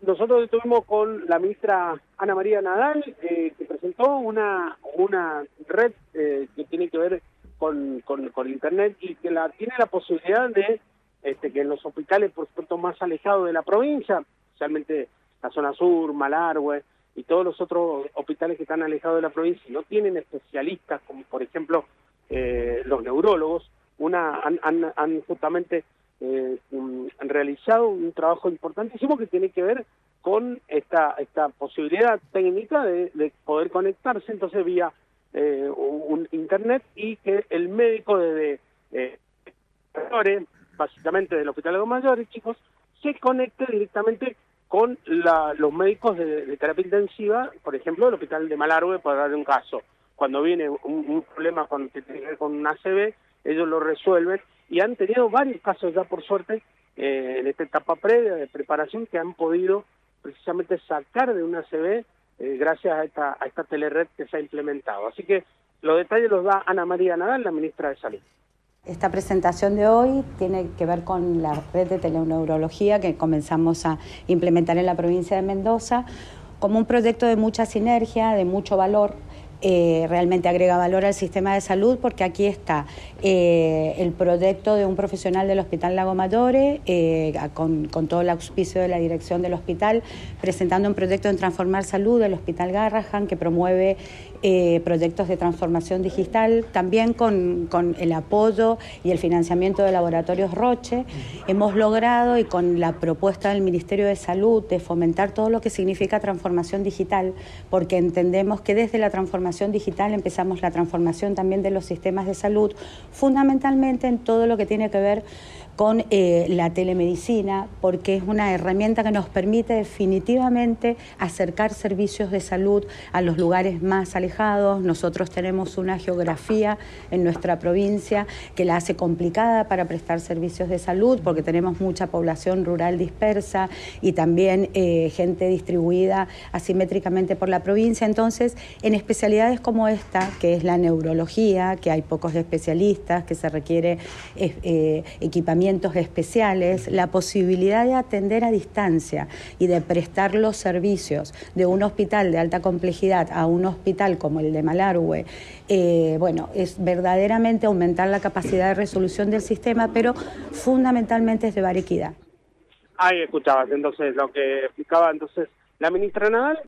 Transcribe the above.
nosotros estuvimos con la ministra Ana María Nadal, que presentó una red que tiene que ver con Internet y que tiene la posibilidad de que en los hospitales, por supuesto, más alejados de la provincia, especialmente la zona sur, Malargüe y todos los otros hospitales que están alejados de la provincia y no tienen especialistas, como por ejemplo los neurólogos, han justamente han realizado un trabajo importantísimo que tiene que ver con esta posibilidad técnica de poder conectarse entonces vía un internet y que el médico desde básicamente del Hospital de los Mayores, chicos, se conecte directamente con los médicos de terapia intensiva, por ejemplo, del Hospital de Malargüe, para dar un caso. Cuando viene un problema que tiene que ver con un ACV, ellos lo resuelven y han tenido varios casos ya, por suerte, en esta etapa previa de preparación que han podido precisamente sacar de un ACV gracias a esta telered que se ha implementado. Así que los detalles los da Ana María Nadal, la ministra de Salud. Esta presentación de hoy tiene que ver con la red de teleneurología que comenzamos a implementar en la provincia de Mendoza como un proyecto de mucha sinergia, de mucho valor. Realmente agrega valor al sistema de salud porque aquí está el proyecto de un profesional del Hospital Lago Mayore con todo el auspicio de la dirección del hospital, presentando un proyecto en Transformar Salud del Hospital Garrahan que promueve proyectos de transformación digital, también con el apoyo y el financiamiento de Laboratorios Roche. Hemos logrado, y con la propuesta del Ministerio de Salud, de fomentar todo lo que significa transformación digital, porque entendemos que desde la transformación digital empezamos la transformación también de los sistemas de salud, fundamentalmente en todo lo que tiene que ver con la telemedicina, porque es una herramienta que nos permite definitivamente acercar servicios de salud a los lugares más alejados. Nosotros tenemos una geografía en nuestra provincia que la hace complicada para prestar servicios de salud, porque tenemos mucha población rural dispersa y también gente distribuida asimétricamente por la provincia. Entonces, en especialidades como esta, que es la neurología, que hay pocos especialistas, que se requiere equipamiento especiales, la posibilidad de atender a distancia y de prestar los servicios de un hospital de alta complejidad a un hospital como el de Malargüe, bueno, es verdaderamente aumentar la capacidad de resolución del sistema, pero fundamentalmente es llevar equidad. Ahí escuchabas entonces lo que explicaba entonces la ministra Nadal.